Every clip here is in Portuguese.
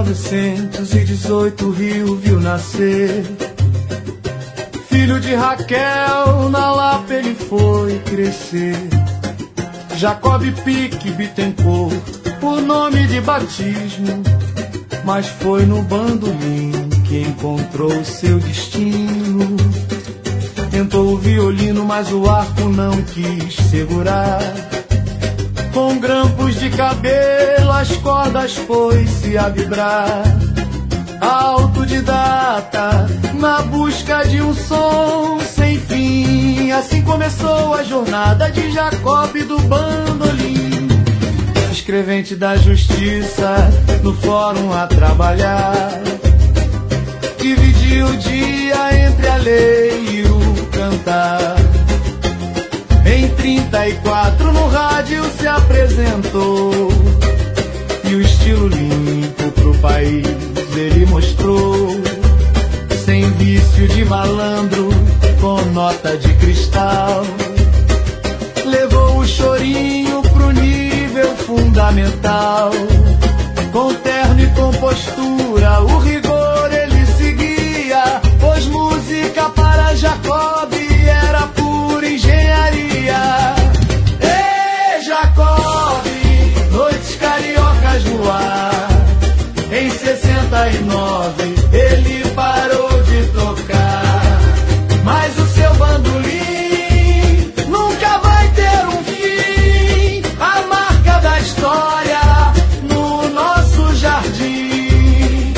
1918 o Rio viu nascer. Filho de Raquel, na Lapa ele foi crescer. Jacob Pique Bittencourt, por nome de batismo, mas foi no bandolim que encontrou seu destino. Tentou o violino, mas o arco não quis segurar. Com grampos de cabelo as cordas foi-se a vibrar. Autodidata, na busca de um som sem fim. Assim começou a jornada de Jacob do bandolim. Escrevente da justiça, no fórum a trabalhar. Dividia o dia entre a lei e o cantar. Em 34 no rádio se apresentou, e o estilo limpo pro país ele mostrou. Sem vício de malandro, com nota de cristal. Levou o chorinho pro nível fundamental. Com terno e compostura, o rigor ele seguia, pois música para Jacob era pura engenharia. Ei, Jacob, noites cariocas no ar. Em 69 ele parou de tocar, mas o seu bandolim nunca vai ter um fim. A marca da história no nosso jardim.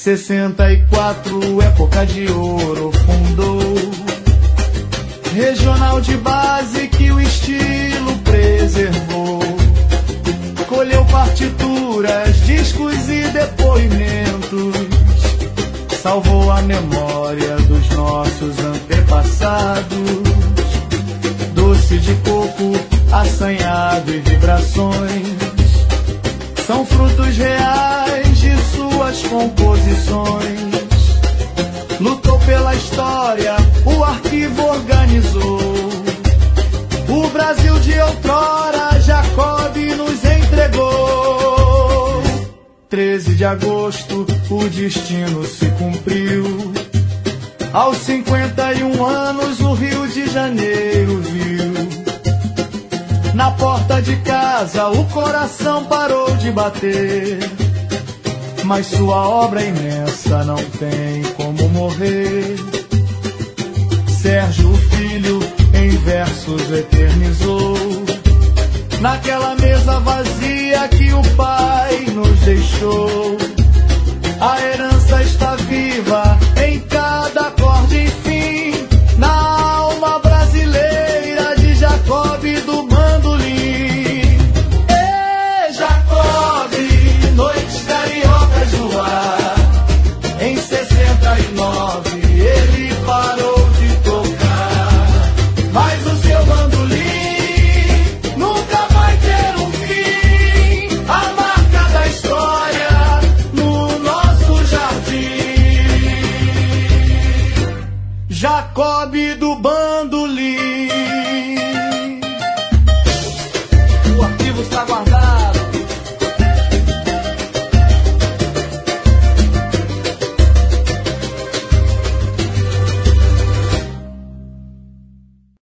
64, época de ouro, fundou regional de base que o estilo preservou. Colheu partituras, discos e depoimentos. Salvou a memória dos nossos antepassados. Doce de coco, assanhado e vibrações são frutos reais de suas composições. Lutou pela história, o arquivo organizou. O Brasil de outrora, Jacob nos entregou. 13 de agosto, o destino se cumpriu. Aos 51 anos, o Rio de Janeiro viu. Na porta de casa, o coração parou de bater. Mas sua obra imensa não tem como morrer. Sérgio Filho em versos eternizou. Naquela mesa vazia que o pai nos deixou. A herança está viva em cada acorde, enfim. Na alma brasileira de Jacob do bandolim. Ei, Jacob, noites cariocas no ar. Em 69 ele parou de tocar, mas o seu bandolim nunca vai ter um fim. A marca da história no nosso jardim. Jacob do bandolim.